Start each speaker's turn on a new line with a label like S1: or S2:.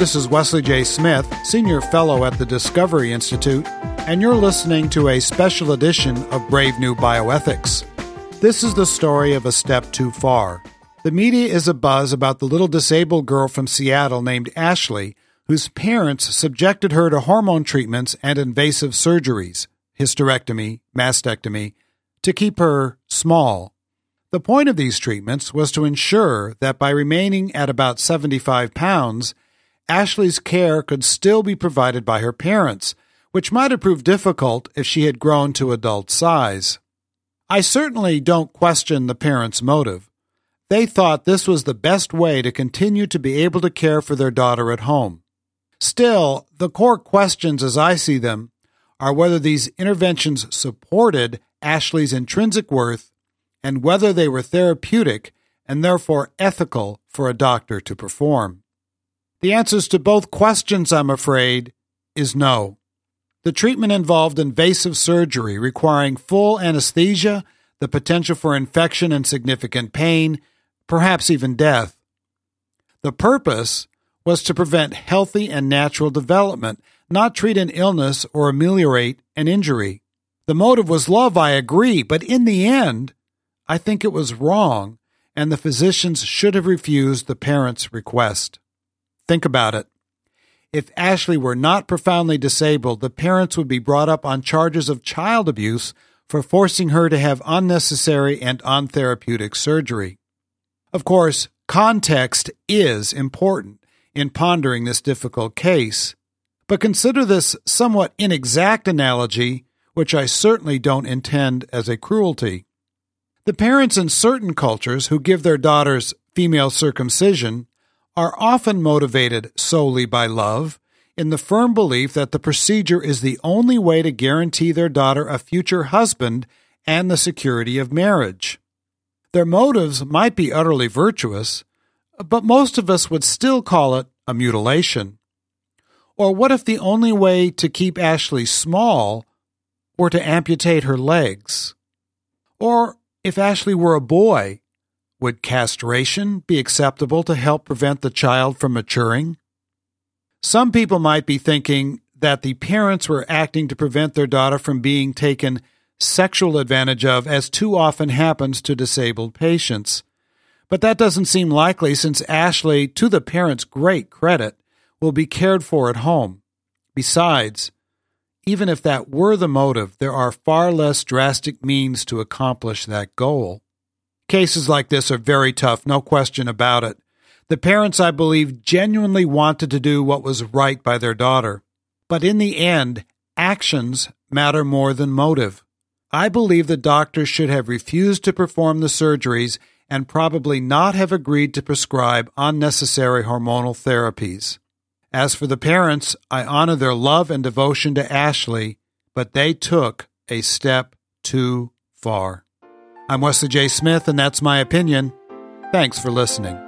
S1: this is Wesley J. Smith, Senior Fellow at the Discovery Institute, and you're listening to a special edition of Brave New Bioethics. This is the story of a step too far. The media is abuzz about the little disabled girl from Seattle named Ashley, whose parents subjected her to hormone treatments and invasive surgeries, hysterectomy, mastectomy, to keep her small. The point of these treatments was to ensure that by remaining at about 75 pounds, Ashley's care could still be provided by her parents, which might have proved difficult if she had grown to adult size. I certainly don't question the parents' motive. They thought this was the best way to continue to be able to care for their daughter at home. Still, the core questions as I see them are whether these interventions supported Ashley's intrinsic worth and whether they were therapeutic and therefore ethical for a doctor to perform. The answers to both questions, I'm afraid, is no. The treatment involved invasive surgery requiring full anesthesia, the potential for infection and significant pain, perhaps even death. The purpose was to prevent healthy and natural development, not treat an illness or ameliorate an injury. The motive was love, I agree, but in the end, I think it was wrong, and the physicians should have refused the parents' request. Think about it. If Ashley were not profoundly disabled, the parents would be brought up on charges of child abuse for forcing her to have unnecessary and untherapeutic surgery. Of course, context is important in pondering this difficult case, but consider this somewhat inexact analogy, which I certainly don't intend as a cruelty. The parents in certain cultures who give their daughters female circumcision are often motivated solely by love, in the firm belief that the procedure is the only way to guarantee their daughter a future husband and the security of marriage. Their motives might be utterly virtuous, but most of us would still call it a mutilation. Or what if the only way to keep Ashley small were to amputate her legs? Or if Ashley were a boy, would castration be acceptable to help prevent the child from maturing? Some people might be thinking that the parents were acting to prevent their daughter from being taken sexual advantage of, as too often happens to disabled patients. But that doesn't seem likely, since Ashley, to the parents' great credit, will be cared for at home. Besides, even if that were the motive, there are far less drastic means to accomplish that goal. Cases like this are very tough, no question about it. The parents, I believe, genuinely wanted to do what was right by their daughter. But in the end, actions matter more than motive. I believe the doctors should have refused to perform the surgeries and probably not have agreed to prescribe unnecessary hormonal therapies. As for the parents, I honor their love and devotion to Ashley, but they took a step too far. I'm Wesley J. Smith, and that's my opinion. Thanks for listening.